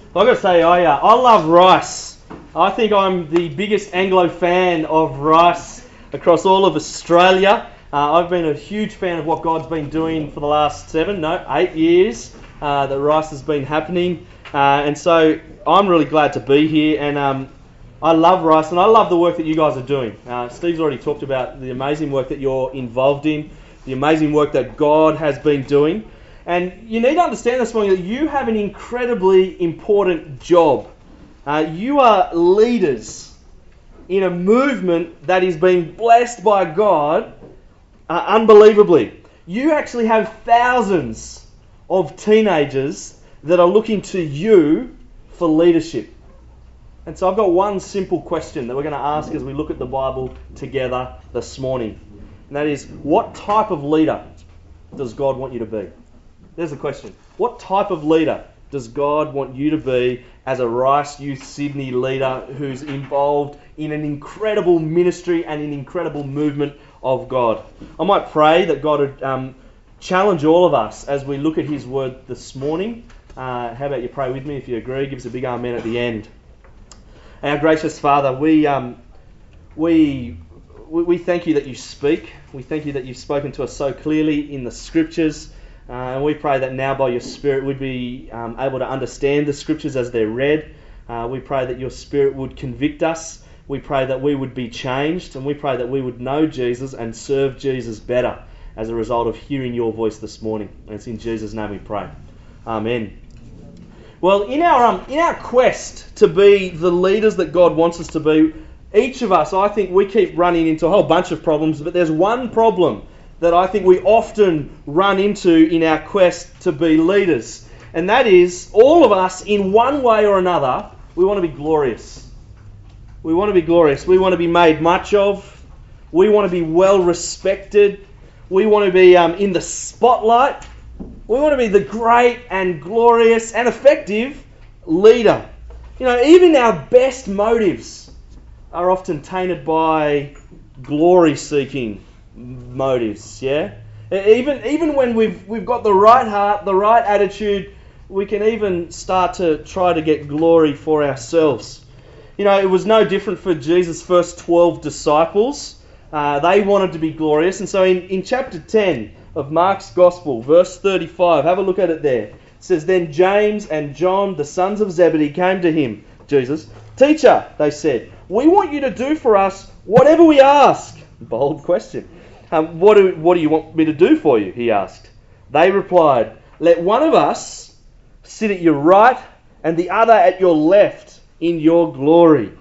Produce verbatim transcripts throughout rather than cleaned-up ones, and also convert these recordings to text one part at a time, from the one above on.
I've got to say, I uh, I love Rice. I think I'm the biggest Anglo fan of Rice across all of Australia. Uh, I've been a huge fan of what God's been doing for the last seven, no, eight years uh, that Rice has been happening. Uh, and so I'm really glad to be here. And um, I love Rice, and I love the work that you guys are doing. Uh, Steve's already talked about the amazing work that you're involved in, the amazing work that God has been doing. And you need to understand this morning that you have an incredibly important job. Uh, you are leaders in a movement that is being blessed by God uh, unbelievably. You actually have thousands of teenagers that are looking to you for leadership. And so I've got one simple question that we're going to ask as we look at the Bible together this morning. And that is, what type of leader does God want you to be? There's the question. What type of leader does God want you to be as a Rice Youth Sydney leader who's involved in an incredible ministry and an incredible movement of God? I might pray that God would um, challenge all of us as we look at His Word this morning. Uh, how about you pray with me if you agree? Give us a big amen at the end. Our gracious Father, we um, we we thank you that you speak. We thank you that you've spoken to us so clearly in the Scriptures. Uh, and we pray that now by your Spirit we'd be um, able to understand the Scriptures as they're read. Uh, we pray that your Spirit would convict us. We pray that we would be changed. And we pray that we would know Jesus and serve Jesus better as a result of hearing your voice this morning. And it's in Jesus' name we pray. Amen. Well, in our um, in our quest to be the leaders that God wants us to be, each of us, I think we keep running into a whole bunch of problems, but there's one problem that I think we often run into in our quest to be leaders. And that is, all of us, in one way or another, we want to be glorious. We want to be glorious. We want to be made much of. We want to be well respected. We want to be um, in the spotlight. We want to be the great and glorious and effective leader. You know, even our best motives are often tainted by glory-seeking motives, yeah? Even even when we've we've got the right heart, the right attitude, we can even start to try to get glory for ourselves. You know, it was no different for Jesus' first twelve disciples. Uh, they wanted to be glorious. And so in, in chapter ten of Mark's Gospel, verse thirty-five, have a look at it there. It says, "Then James and John, the sons of Zebedee, came to him," Jesus. "Teacher," they said, "we want you to do for us whatever we ask." Bold question. Um, what, do, what do you want me to do for you? He asked. They replied, "Let one of us sit at your right and the other at your left in your glory."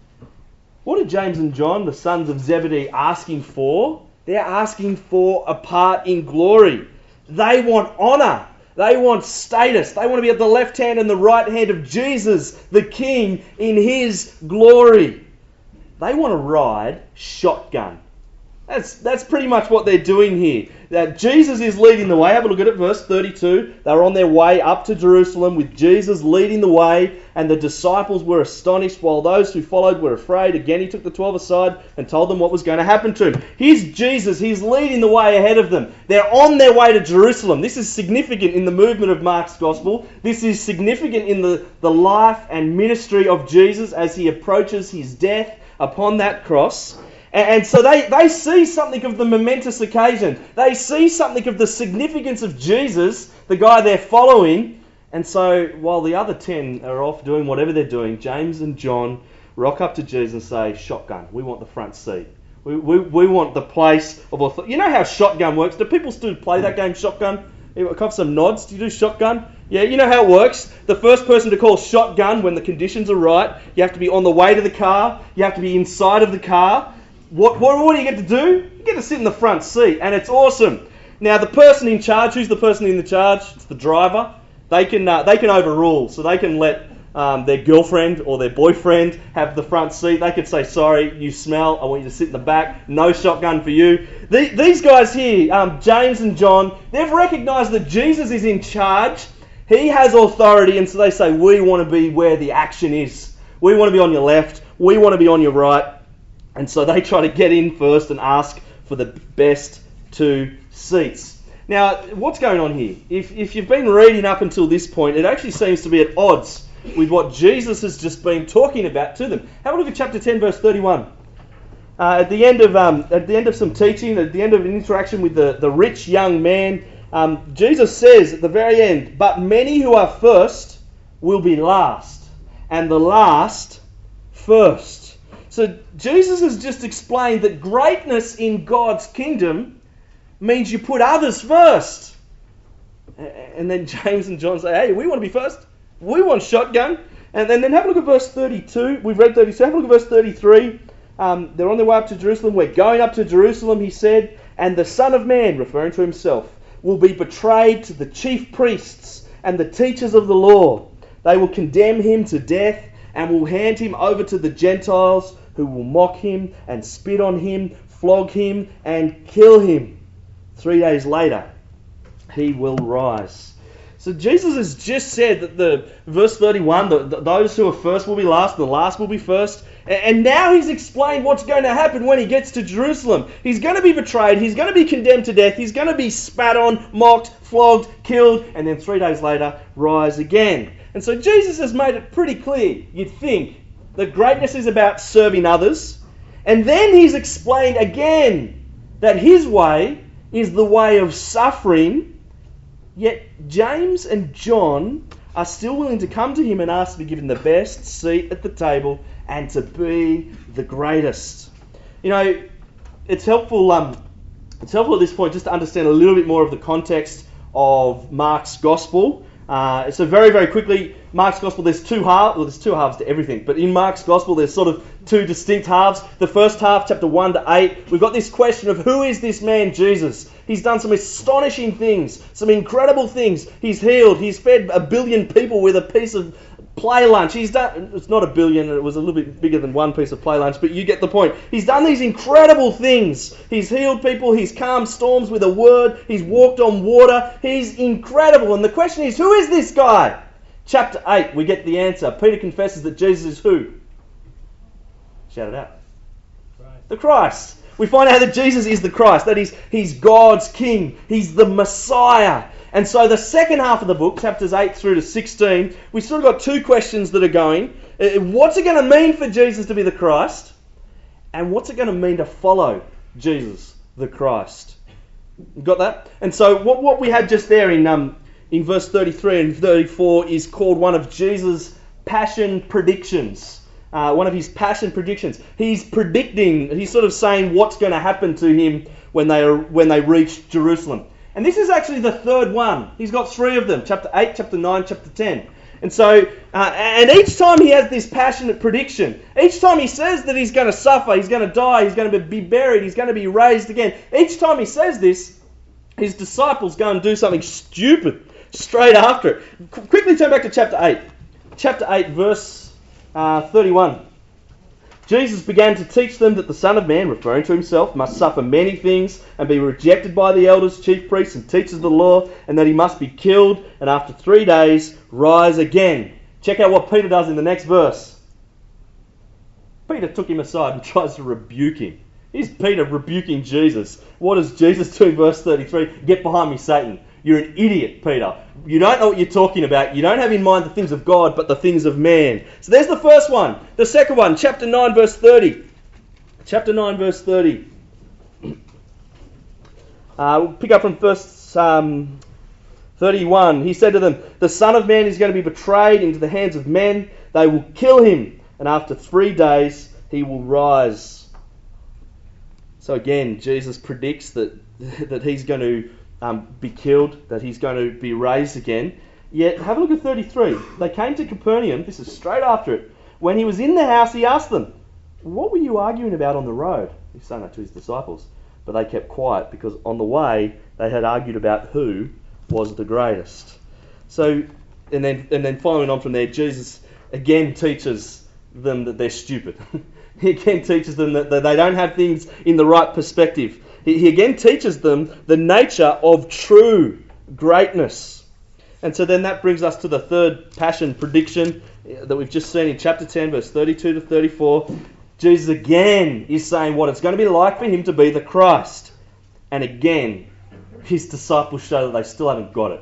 What are James and John, the sons of Zebedee, asking for? They're asking for a part in glory. They want honour. They want status. They want to be at the left hand and the right hand of Jesus, the King, in His glory. They want to ride shotgun. That's that's pretty much what they're doing here. That Jesus is leading the way. Have a look at it, verse thirty-two. They were on their way up to Jerusalem with Jesus leading the way, and the disciples were astonished, while those who followed were afraid. Again, He took the twelve aside and told them what was going to happen to Him. Here's Jesus. He's leading the way ahead of them. They're on their way to Jerusalem. This is significant in the movement of Mark's Gospel. This is significant in the, the life and ministry of Jesus as He approaches His death upon that cross. And so they, they see something of the momentous occasion. They see something of the significance of Jesus, the guy they're following. And so while the other ten are off doing whatever they're doing, James and John rock up to Jesus and say, "Shotgun, we want the front seat. We, we, we want the place of authority." You know how shotgun works? Do people still play that game, shotgun? I've got some nods. Do you do shotgun? Yeah, you know how it works. The first person to call shotgun when the conditions are right, you have to be on the way to the car. You have to be inside of the car. What, what, what do you get to do? You get to sit in the front seat, and it's awesome. Now, the person in charge, who's the person in the charge? It's the driver. They can uh, they can overrule, so they can let um, their girlfriend or their boyfriend have the front seat. They could say, "Sorry, you smell. I want you to sit in the back. No shotgun for you." The, these guys here, um, James and John, they've recognised that Jesus is in charge. He has authority, and so they say, "We want to be where the action is. We want to be on your left. We want to be on your right." And so they try to get in first and ask for the best two seats. Now, what's going on here? If if you've been reading up until this point, it actually seems to be at odds with what Jesus has just been talking about to them. Have a look at chapter ten, verse thirty-one. Uh, at the end of um, at the end of some teaching, at the end of an interaction with the, the rich young man, um, Jesus says at the very end, "But many who are first will be last, and the last first." So Jesus has just explained that greatness in God's kingdom means you put others first. And then James and John say, "Hey, we want to be first. We want shotgun." And then, then have a look at verse thirty-two. We've read thirty-two. Have a look at verse thirty-three. Um, they're on their way up to Jerusalem. "We're going up to Jerusalem," he said, "and the Son of Man," referring to himself, "will be betrayed to the chief priests and the teachers of the law. They will condemn him to death and will hand him over to the Gentiles, who will mock him and spit on him, flog him and kill him. Three days later, he will rise." So Jesus has just said that the verse thirty-one, the, the, those who are first will be last, the last will be first. And now he's explained what's going to happen when he gets to Jerusalem. He's going to be betrayed, he's going to be condemned to death, he's going to be spat on, mocked, flogged, killed, and then three days later, rise again. And so Jesus has made it pretty clear, you'd think, that greatness is about serving others. And then he's explained again that his way is the way of suffering. Yet James and John are still willing to come to him and ask to be given the best seat at the table and to be the greatest. You know, it's helpful. Um, it's helpful at this point just to understand a little bit more of the context of Mark's gospel. Uh, so very, very quickly, Mark's gospel, there's two halves. Well, there's two halves to everything, but in Mark's gospel, there's sort of two distinct halves. The first half, chapter one to eight, we've got this question of who is this man Jesus? He's done some astonishing things, some incredible things. He's healed. He's fed a billion people with a piece of play lunch. He's done. It's not a billion. It was a little bit bigger than one piece of play lunch, but you get the point. He's done these incredible things. He's healed people. He's calmed storms with a word. He's walked on water. He's incredible. And the question is, who is this guy? Chapter eight, we get the answer. Peter confesses that Jesus is who? Shout it out. Christ. The Christ. We find out that Jesus is the Christ, that he's, he's God's King, he's the Messiah. And so the second half of the book, chapters eight through to sixteen, we've sort of got two questions that are going. What's it going to mean for Jesus to be the Christ? And what's it going to mean to follow Jesus, the Christ? Got that? And so what, what we had just there in, um, in verse thirty-three and thirty-four is called one of Jesus' passion predictions. Uh, one of his passion predictions. He's predicting, he's sort of saying what's going to happen to him when they are, when they reach Jerusalem. And this is actually the third one. He's got three of them, chapter eight, chapter nine, chapter ten. And so, uh, and each time he has this passionate prediction, each time he says that he's going to suffer, he's going to die, he's going to be buried, he's going to be raised again. Each time he says this, his disciples go and do something stupid straight after it. Qu- quickly turn back to chapter eight. Chapter eight, verse Uh, thirty-one. Jesus began to teach them that the Son of Man, referring to himself, must suffer many things and be rejected by the elders, chief priests and teachers of the law, and that he must be killed and after three days rise again. Check out what Peter does in the next verse. Peter took him aside and tries to rebuke him. Here's Peter rebuking Jesus. What does Jesus do in verse thirty-three? "Get behind me, Satan. You're an idiot, Peter. You don't know what you're talking about. You don't have in mind the things of God, but the things of man." So there's the first one. The second one, chapter nine, verse thirty. Chapter nine, verse thirty. Uh, we'll pick up from verse um, thirty-one. He said to them, "The Son of Man is going to be betrayed into the hands of men. They will kill him, and after three days he will rise." So again, Jesus predicts that, that he's going to Um, be killed, that he's going to be raised again. Yet, have a look at thirty-three. They came to Capernaum, this is straight after it. When he was in the house, he asked them, "What were you arguing about on the road?" He's saying that to his disciples. But they kept quiet because on the way, they had argued about who was the greatest. So, and then, and then following on from there, Jesus again teaches them that they're stupid. He again teaches them that, that they don't have things in the right perspective. He again teaches them the nature of true greatness. And so then that brings us to the third passion prediction that we've just seen in chapter ten, verse thirty-two to thirty-four. Jesus again is saying what it's going to be like for him to be the Christ. And again, his disciples show that they still haven't got it.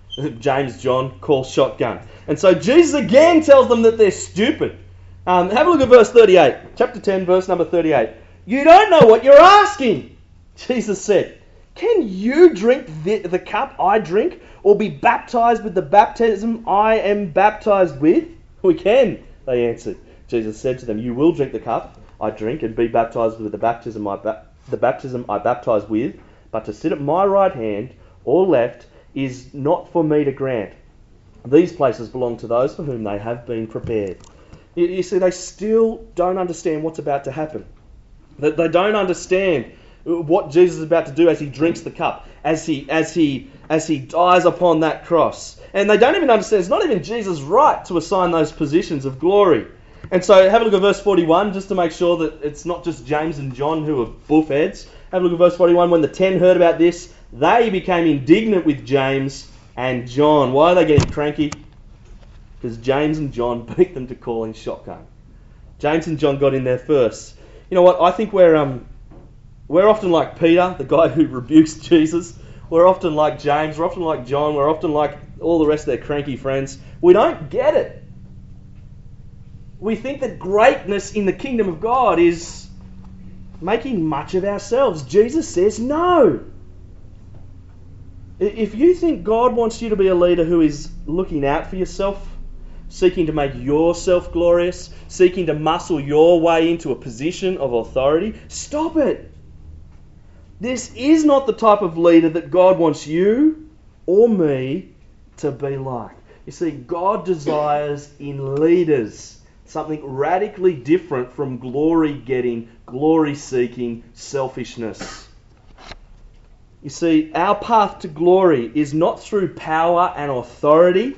James, John call shotgun. And so Jesus again tells them that they're stupid. Um, have a look at verse thirty-eight. Chapter ten, verse number thirty-eight. You don't know what you're asking. Jesus said, can you drink the, the cup I drink, or be baptized with the baptism I am baptized with? We can, they answered. Jesus said to them, you will drink the cup I drink and be baptized with the baptism I, ba- the baptism I baptize with, but to sit at my right hand or left is not for me to grant. These places belong to those for whom they have been prepared. You, you see, they still don't understand what's about to happen. They, they don't understand what Jesus is about to do as he drinks the cup, as he as he as he dies upon that cross. And they don't even understand it's not even Jesus' right to assign those positions of glory. And so have a look at verse forty-one, just to make sure that it's not just James and John who are buffheads. Have a look at verse forty-one. When the ten heard about this, they became indignant with James and John. Why are they getting cranky? Because James and John beat them to calling shotgun. James and John got in there first. You know what? I think we're um we're often like Peter, the guy who rebukes Jesus. We're often like James. We're often like John. We're often like all the rest of their cranky friends. We don't get it. We think that greatness in the kingdom of God is making much of ourselves. Jesus says no. If you think God wants you to be a leader who is looking out for yourself, seeking to make yourself glorious, seeking to muscle your way into a position of authority, stop it. This is not the type of leader that God wants you or me to be like. You see, God desires in leaders something radically different from glory-getting, glory-seeking selfishness. You see, our path to glory is not through power and authority.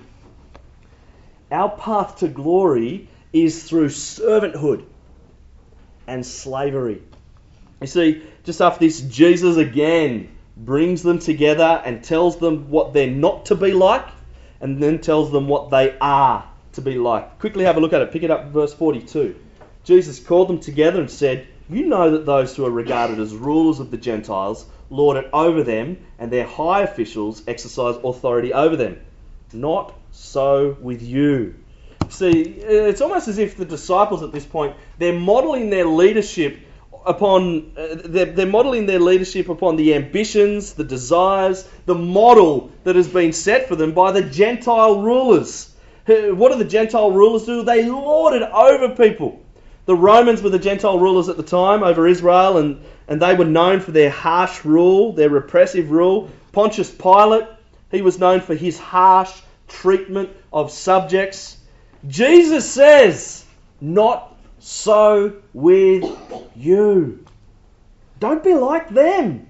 Our path to glory is through servanthood and slavery. You see, just after this, Jesus again brings them together and tells them what they're not to be like, and then tells them what they are to be like. Quickly have a look at it. Pick it up in verse forty-two. Jesus called them together and said, you know that those who are regarded as rulers of the Gentiles lord it over them, and their high officials exercise authority over them. Not so with you. See, it's almost as if the disciples at this point, they're modelling their leadership upon uh, they're, they're modelling their leadership upon the ambitions, the desires, the model that has been set for them by the Gentile rulers. What do the Gentile rulers do? They lord it over people. The Romans were the Gentile rulers at the time over Israel, and, and they were known for their harsh rule, their repressive rule. Pontius Pilate, he was known for his harsh treatment of subjects. Jesus says, not so with you. Don't be like them.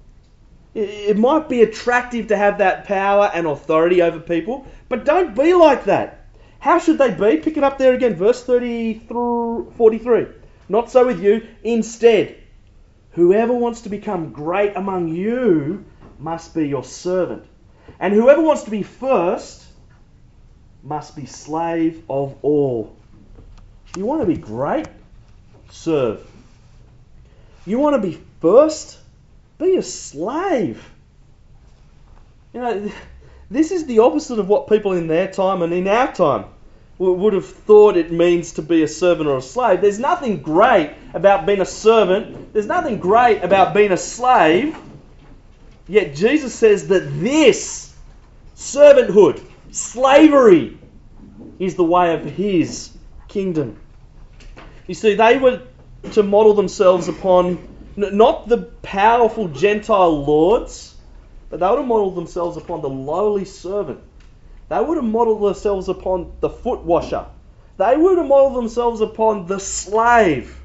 It might be attractive to have that power and authority over people, but don't be like that. How should they be? Pick it up there again, verse thirty through forty-three. Not so with you. Instead, whoever wants to become great among you must be your servant. And whoever wants to be first must be slave of all. You want to be great? Serve. You want to be first? Be a slave. You know, this is the opposite of what people in their time and in our time would have thought it means to be a servant or a slave. There's nothing great about being a servant. There's nothing great about being a slave. Yet Jesus says that this servanthood, slavery, is the way of his kingdom. You see, they were to model themselves upon not the powerful Gentile lords, but they would have modelled themselves upon the lowly servant. They would have modelled themselves upon the foot washer. They would have modelled themselves upon the slave.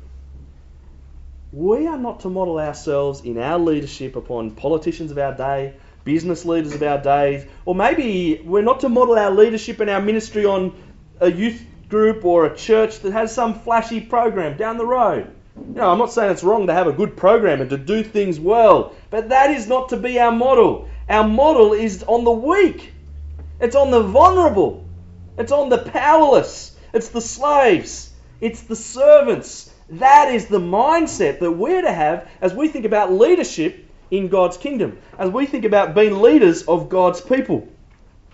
We are not to model ourselves in our leadership upon politicians of our day, business leaders of our days, or maybe we're not to model our leadership and our ministry on a youth group or a church that has some flashy program down the road. You know, I'm not saying it's wrong to have a good program and to do things well, but that is not to be our model. Our model is on the weak. It's on the vulnerable. It's on the powerless. It's the slaves. It's the servants. That is the mindset that we're to have as we think about leadership in God's kingdom, as we think about being leaders of God's people.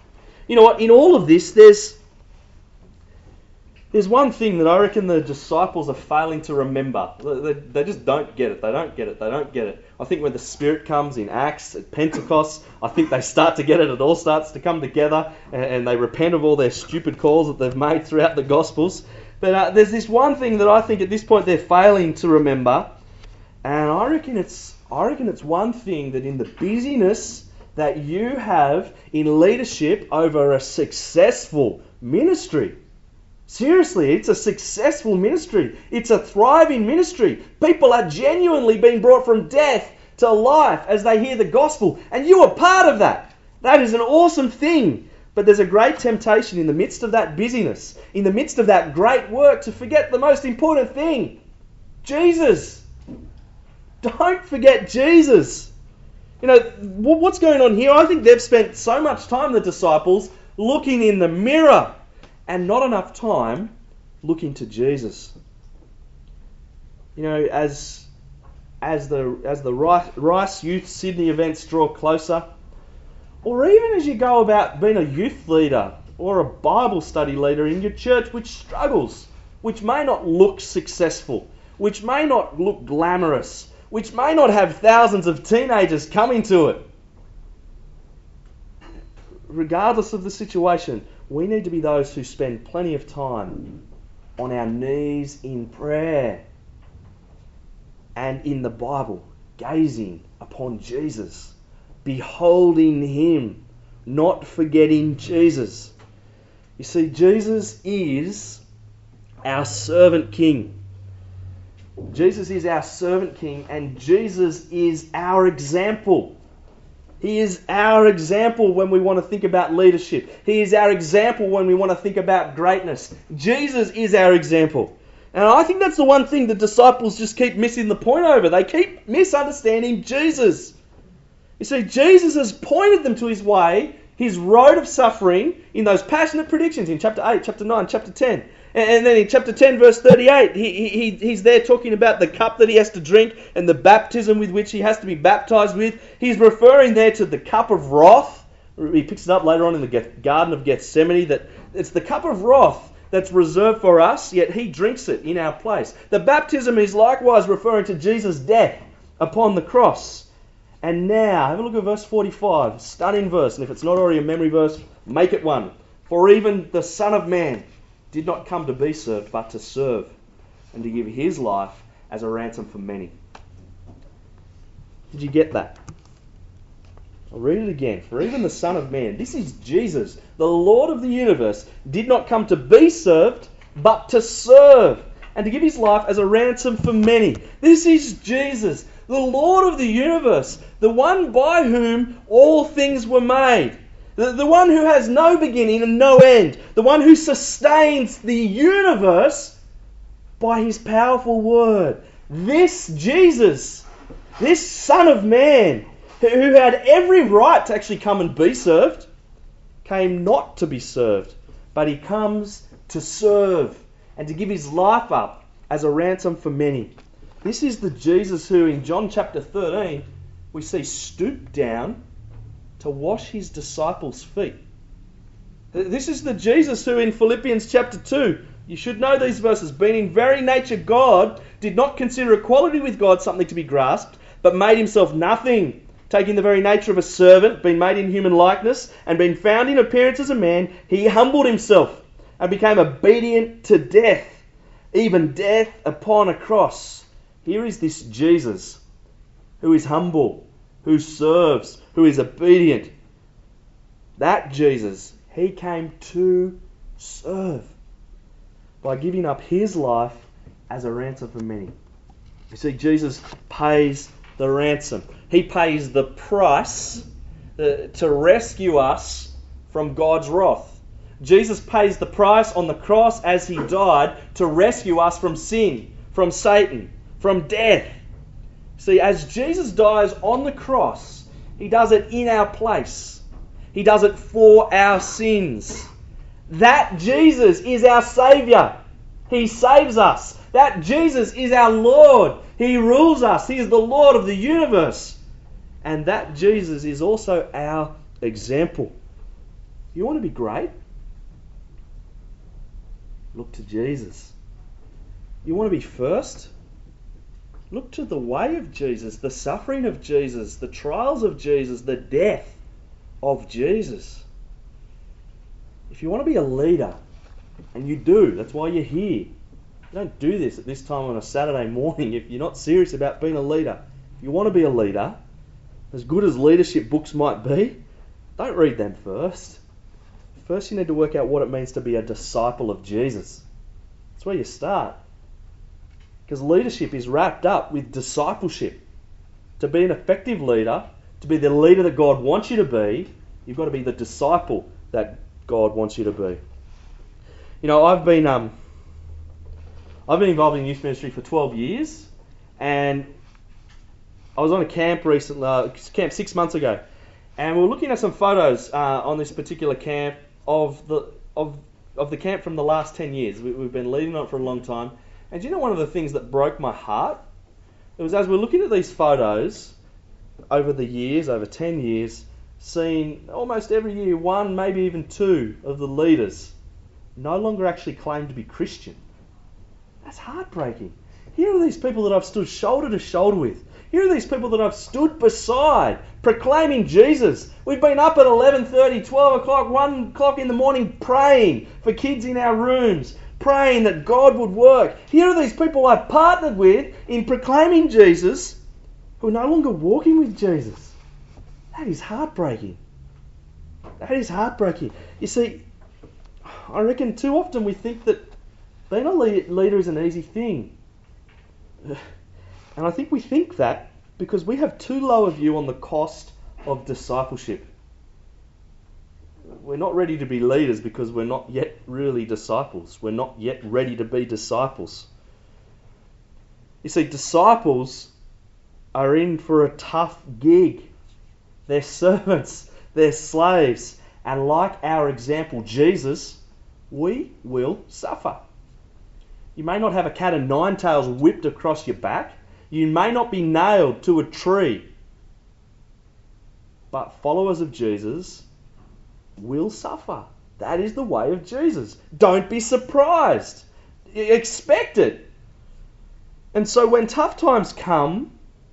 You know what? In all of this, there's there's one thing that I reckon the disciples are failing to remember. They, they just don't get it. They don't get it. They don't get it. I think when the Spirit comes in Acts, at Pentecost, I think they start to get it. It all starts to come together, and, and they repent of all their stupid calls that they've made throughout the Gospels. But uh, there's this one thing that I think at this point they're failing to remember, and I reckon it's I reckon it's one thing that in the busyness that you have in leadership over a successful ministry. Seriously, it's a successful ministry. It's a thriving ministry. People are genuinely being brought from death to life as they hear the gospel. And you are part of that. That is an awesome thing. But there's a great temptation in the midst of that busyness, in the midst of that great work, to forget the most important thing. Jesus. Don't forget Jesus. You know, what's going on here? I think they've spent so much time, the disciples, looking in the mirror, and not enough time looking to Jesus. You know, as as the as the Rice Youth Sydney events draw closer, or even as you go about being a youth leader or a Bible study leader in your church which struggles, which may not look successful, which may not look glamorous, which may not have thousands of teenagers coming to it. Regardless of the situation, we need to be those who spend plenty of time on our knees in prayer and in the Bible, gazing upon Jesus, beholding Him, not forgetting Jesus. You see, Jesus is our servant king. Jesus is our servant king, and Jesus is our example. He is our example when we want to think about leadership. He is our example when we want to think about greatness. Jesus is our example. And I think that's the one thing the disciples just keep missing the point over. They keep misunderstanding Jesus. You see, Jesus has pointed them to His way, His road of suffering, in those passionate predictions in chapter eight, chapter nine, chapter ten. And then in chapter ten, verse thirty-eight, he, he, he's there talking about the cup that he has to drink and the baptism with which he has to be baptized with. He's referring there to the cup of wrath. He picks it up later on in the Garden of Gethsemane, that it's the cup of wrath that's reserved for us, yet he drinks it in our place. The baptism is likewise referring to Jesus' death upon the cross. And now, have a look at verse forty-five, stunning verse, and if it's not already a memory verse, make it one. For even the Son of Man did not come to be served, but to serve, and to give His life as a ransom for many. Did you get that? I'll read it again. For even the Son of Man, this is Jesus, the Lord of the universe, did not come to be served, but to serve, and to give His life as a ransom for many. This is Jesus, the Lord of the universe, the one by whom all things were made. The, the one who has no beginning and no end. The one who sustains the universe by His powerful word. This Jesus, this Son of Man, who, who had every right to actually come and be served, came not to be served, but He comes to serve and to give His life up as a ransom for many. This is the Jesus who in John chapter thirteen we see stoop down to wash His disciples' feet. This is the Jesus who in Philippians chapter two, you should know these verses, being in very nature God, did not consider equality with God something to be grasped, but made Himself nothing, taking the very nature of a servant, being made in human likeness, and being found in appearance as a man, He humbled Himself and became obedient to death, even death upon a cross. Here is this Jesus who is humble, who serves, who is obedient. That Jesus, He came to serve by giving up His life as a ransom for many. You see, Jesus pays the ransom. He pays the price uh, to rescue us from God's wrath. Jesus pays the price on the cross as He died to rescue us from sin, from Satan, from death. See, as Jesus dies on the cross, He does it in our place. He does it for our sins. That Jesus is our Saviour. He saves us. That Jesus is our Lord. He rules us. He is the Lord of the universe. And that Jesus is also our example. You want to be great? Look to Jesus. You want to be first? Look to the way of Jesus, the suffering of Jesus, the trials of Jesus, the death of Jesus. If you want to be a leader, and you do, that's why you're here. You don't do this at this time on a Saturday morning if you're not serious about being a leader. If you want to be a leader, as good as leadership books might be, don't read them first. First you need to work out what it means to be a disciple of Jesus. That's where you start. Because leadership is wrapped up with discipleship. To be an effective leader, to be the leader that God wants you to be, you've got to be the disciple that God wants you to be. You know, I've been um, I've been involved in youth ministry for twelve years, and I was on a camp recently, uh, camp six months ago, and we were looking at some photos uh, on this particular camp of the of of the camp from the last ten years. We, we've been leading on it for a long time, and do you know one of the things that broke my heart? It was as we're looking at these photos over the years, over ten years, seeing almost every year one, maybe even two of the leaders no longer actually claim to be Christian. That's heartbreaking. Here are these people that I've stood shoulder to shoulder with. Here are these people that I've stood beside, proclaiming Jesus. We've been up at eleven thirty, twelve o'clock, one o'clock in the morning praying for kids in our rooms, praying that God would work. Here are these people I've partnered with in proclaiming Jesus who are no longer walking with Jesus. That is heartbreaking. That is heartbreaking. You see, I reckon too often we think that being a leader is an easy thing. And I think we think that because we have too low a view on the cost of discipleship. We're not ready to be leaders because we're not yet really disciples. We're not yet ready to be disciples. You see, disciples are in for a tough gig. They're servants, they're slaves, and like our example, Jesus, we will suffer. You may not have a cat o' nine tails whipped across your back. You may not be nailed to a tree. But followers of Jesus will suffer. That is the way of Jesus. Don't be surprised. Expect it. And so when tough times come,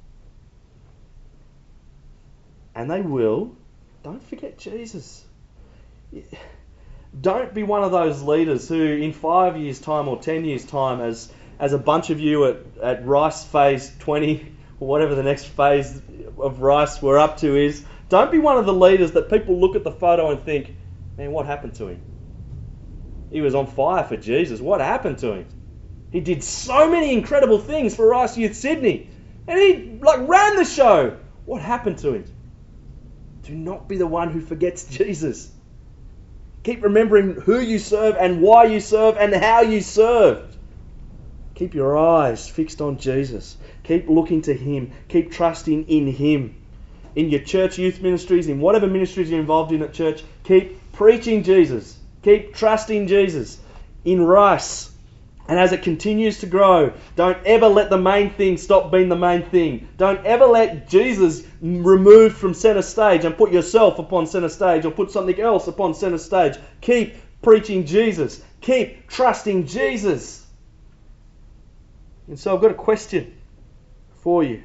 and they will, don't forget Jesus. Don't be one of those leaders who in five years' time or ten years' time, as as a bunch of you at, at Rice Phase twenty, or whatever the next phase of Rice we're up to is, don't be one of the leaders that people look at the photo and think, man, what happened to him? He was on fire for Jesus. What happened to him? He did so many incredible things for Rice Youth Sydney. And he like ran the show. What happened to him? Do not be the one who forgets Jesus. Keep remembering who you serve and why you serve and how you served. Keep your eyes fixed on Jesus. Keep looking to Him. Keep trusting in Him. In your church youth ministries, in whatever ministries you're involved in at church, keep preaching Jesus. Keep trusting Jesus. In Rice, and as it continues to grow, don't ever let the main thing stop being the main thing. Don't ever let Jesus removed from centre stage and put yourself upon centre stage or put something else upon centre stage. Keep preaching Jesus. Keep trusting Jesus. And so I've got a question for you.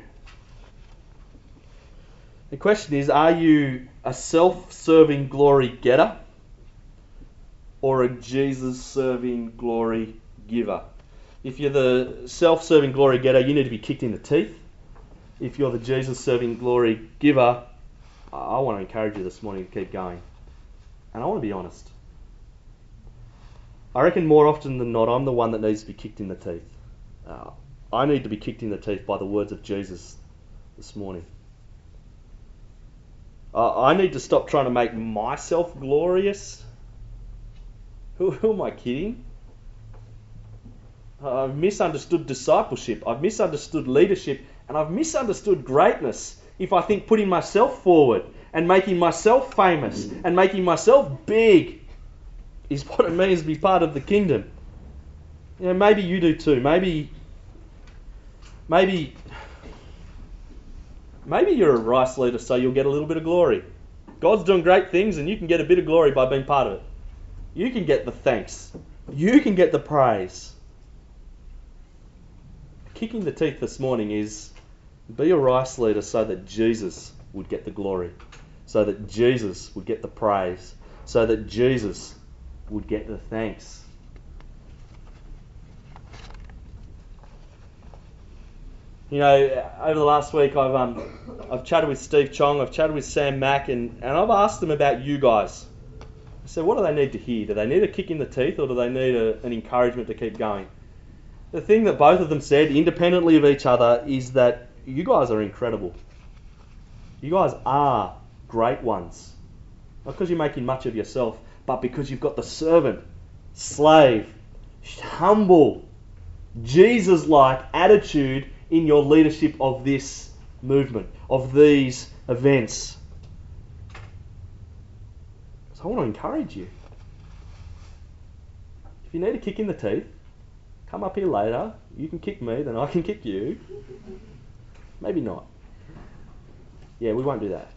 The question is, are you a self-serving glory getter or a Jesus-serving glory giver? If you're the self-serving glory getter, you need to be kicked in the teeth. If you're the Jesus-serving glory giver, I want to encourage you this morning to keep going. And I want to be honest. I reckon more often than not, I'm the one that needs to be kicked in the teeth. Uh, I need to be kicked in the teeth by the words of Jesus this morning. Uh, I need to stop trying to make myself glorious. Who, who am I kidding? I've misunderstood discipleship, I've misunderstood leadership, and I've misunderstood greatness if I think putting myself forward and making myself famous and making myself big is what it means to be part of the kingdom. You know, maybe you do too. Maybe, maybe, maybe you're a Rice leader so you'll get a little bit of glory. God's doing great things and you can get a bit of glory by being part of it. You can get the thanks. You can get the praise. Kicking the teeth this morning is be a rice leader so that Jesus would get the glory, so that Jesus would get the praise, so that Jesus would get the thanks. You know, over the last week I've um I've chatted with Steve Chong, I've chatted with Sam Mack, and, and I've asked them about you guys. I said, what do they need to hear? Do they need a kick in the teeth or do they need a, an encouragement to keep going? The thing that both of them said, independently of each other, is that you guys are incredible. You guys are great ones. Not because you're making much of yourself, but because you've got the servant, slave, humble, Jesus-like attitude in your leadership of this movement, of these events. So I want to encourage you. If you need a kick in the teeth, come up here later. You can kick me, then I can kick you. Maybe not. Yeah, we won't do that.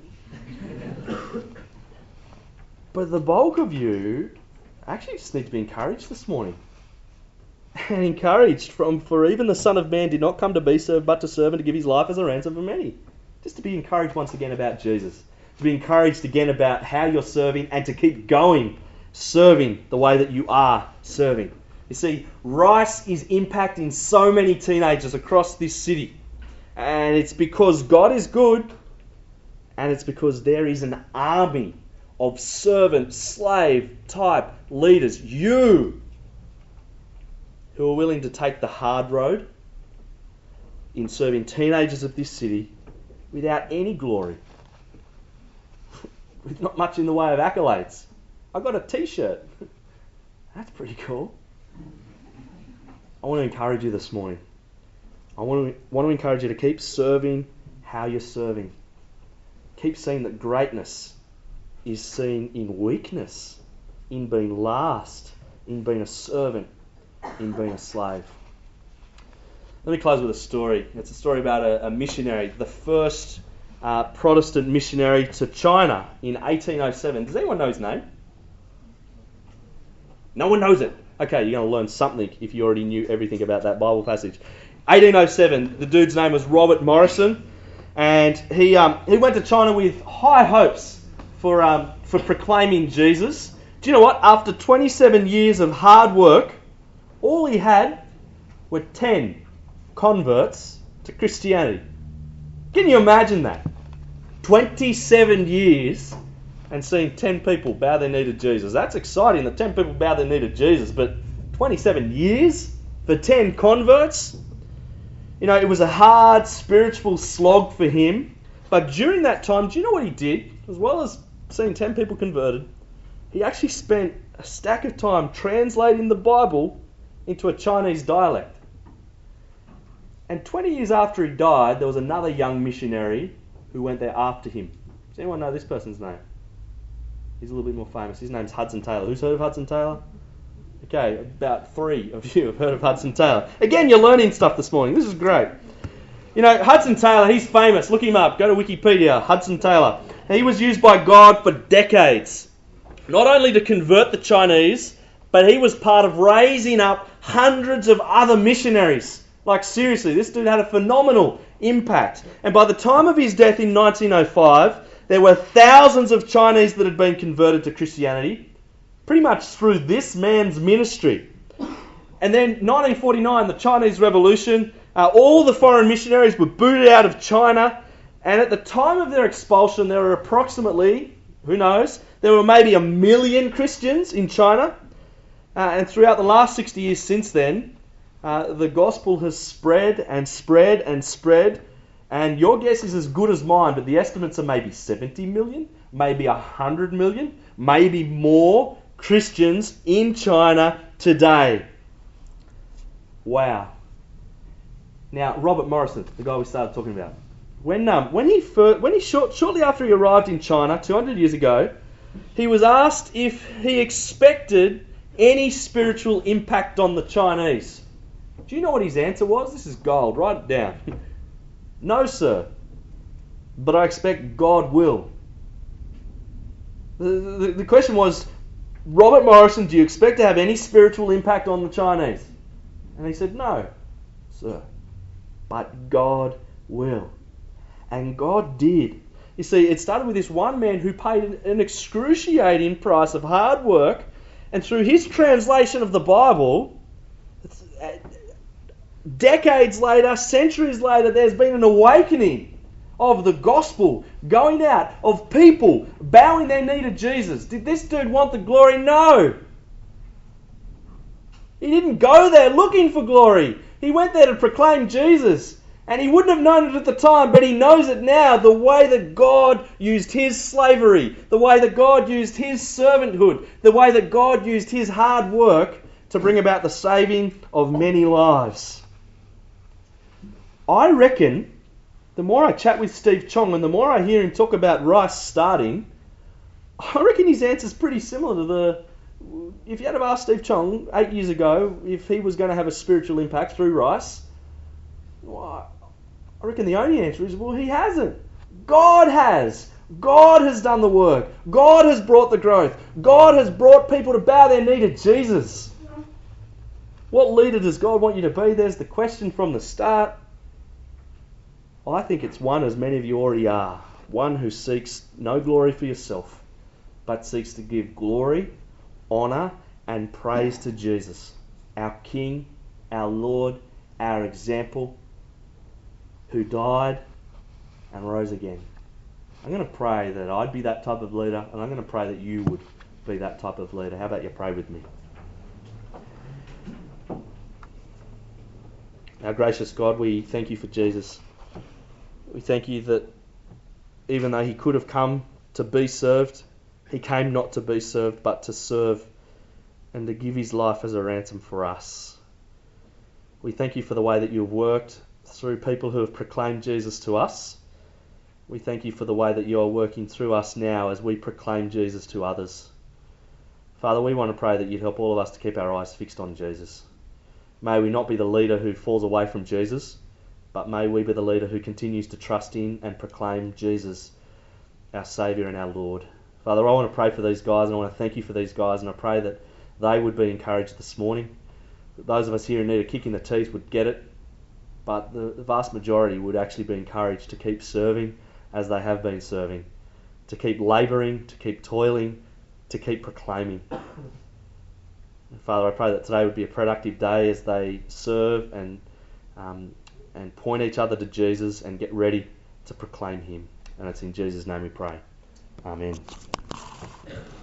But the bulk of you actually just need to be encouraged this morning. And encouraged from, for even the Son of Man did not come to be served, but to serve and to give his life as a ransom for many. Just to be encouraged once again about Jesus. To be encouraged again about how you're serving and to keep going serving the way that you are serving. You see, Rice is impacting so many teenagers across this city. And it's because God is good, and it's because there is an army of servant, slave type leaders. You who are willing to take the hard road in serving teenagers of this city without any glory, with not much in the way of accolades. I got a t-shirt. That's pretty cool. I want to encourage you this morning. I want to, want to encourage you to keep serving how you're serving. Keep seeing that greatness is seen in weakness, in being last, in being a servant, in being a slave. Let me close with a story. It's a story about a, a missionary, the first uh, Protestant missionary to China in eighteen oh seven. Does anyone know his name? No one knows it. Okay, you're going to learn something if you already knew everything about that Bible passage. eighteen oh seven, the dude's name was Robert Morrison, and he um, he went to China with high hopes for um, for proclaiming Jesus. Do you know what? After twenty-seven years of hard work, all he had were ten converts to Christianity. Can you imagine that? twenty-seven years and seeing ten people bow their knee to Jesus. That's exciting that ten people bow their knee to Jesus, but twenty-seven years for ten converts? You know, it was a hard spiritual slog for him. But during that time, do you know what he did? As well as seeing ten people converted, he actually spent a stack of time translating the Bible into a Chinese dialect. And twenty years after he died, there was another young missionary who went there after him. Does anyone know this person's name? He's a little bit more famous. His name's Hudson Taylor. Who's heard of Hudson Taylor? Okay, about three of you have heard of Hudson Taylor. Again, you're learning stuff this morning. This is great. You know, Hudson Taylor, he's famous. Look him up. Go to Wikipedia. Hudson Taylor. He was used by God for decades. Not only to convert the Chinese, but he was part of raising up hundreds of other missionaries. Like, seriously, this dude had a phenomenal impact. And by the time of his death in nineteen oh five, there were thousands of Chinese that had been converted to Christianity, pretty much through this man's ministry. And then nineteen forty-nine, the Chinese Revolution, uh, all the foreign missionaries were booted out of China. And at the time of their expulsion, there were approximately, who knows, there were maybe a million Christians in China. Uh, and throughout the last sixty years since then, uh, the gospel has spread and spread and spread. And your guess is as good as mine, but the estimates are maybe seventy million, maybe one hundred million, maybe more Christians in China today. Wow. Now, Robert Morrison, the guy we started talking about, when um, when he first, when he short, shortly after he arrived in China two hundred years ago, he was asked if he expected any spiritual impact on the Chinese. Do you know what his answer was? This is gold. Write it down. No, sir. But I expect God will. The, the, the question was, Robert Morrison, do you expect to have any spiritual impact on the Chinese? And he said, no, sir. But God will. And God did. You see, it started with this one man who paid an excruciating price of hard work, and through his translation of the Bible, decades later, centuries later, there's been an awakening of the gospel going out, of people bowing their knee to Jesus. Did this dude want the glory? No. He didn't go there looking for glory. He went there to proclaim Jesus. And he wouldn't have known it at the time, but he knows it now, the way that God used his slavery, the way that God used his servanthood, the way that God used his hard work to bring about the saving of many lives. I reckon the more I chat with Steve Chong and the more I hear him talk about Rice starting, I reckon his answer is pretty similar to the... If you had have asked Steve Chong eight years ago if he was going to have a spiritual impact through Rice, well, I reckon the only answer is, well, he hasn't. God has. God has done the work. God has brought the growth. God has brought people to bow their knee to Jesus. What leader does God want you to be? There's the question from the start. Well, I think it's one, as many of you already are. One who seeks no glory for yourself, but seeks to give glory, honour and praise to Jesus, our King, our Lord, our example, who died and rose again. I'm going to pray that I'd be that type of leader, and I'm going to pray that you would be that type of leader. How about you pray with me? Our gracious God, we thank you for Jesus. We thank you that even though he could have come to be served, he came not to be served, but to serve and to give his life as a ransom for us. We thank you for the way that you've worked through people who have proclaimed Jesus to us. We thank you for the way that you are working through us now as we proclaim Jesus to others. Father, we want to pray that you'd help all of us to keep our eyes fixed on Jesus. May we not be the leader who falls away from Jesus, but may we be the leader who continues to trust in and proclaim Jesus, our Saviour and our Lord. Father, I want to pray for these guys, and I want to thank you for these guys, and I pray that they would be encouraged this morning. That those of us here who need a kick in the teeth would get it, but the vast majority would actually be encouraged to keep serving as they have been serving, to keep labouring, to keep toiling, to keep proclaiming. And Father, I pray that today would be a productive day as they serve and um, and point each other to Jesus and get ready to proclaim him. And it's in Jesus' name we pray. Amen.